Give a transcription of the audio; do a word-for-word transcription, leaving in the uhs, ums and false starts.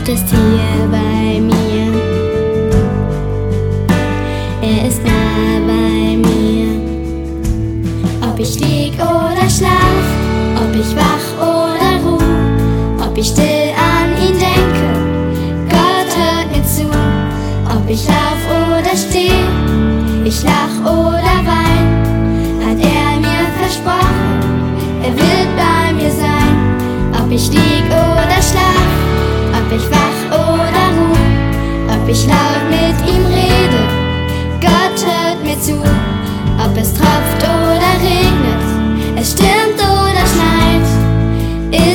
Gott ist hier bei mir. Er ist nah bei mir. Ob ich lieg oder schlaf, ob ich wach oder ruh, ob ich still an ihn denke, Gott hört mir zu. Ob ich lauf oder steh, ich lach oder wein, hat er mir versprochen, er wird bei mir sein. Ob ich lieg oder schlaf, ob ich wach oder ruh, ob ich laut mit ihm rede, Gott hört mir zu. Ob es tropft oder regnet, es stimmt.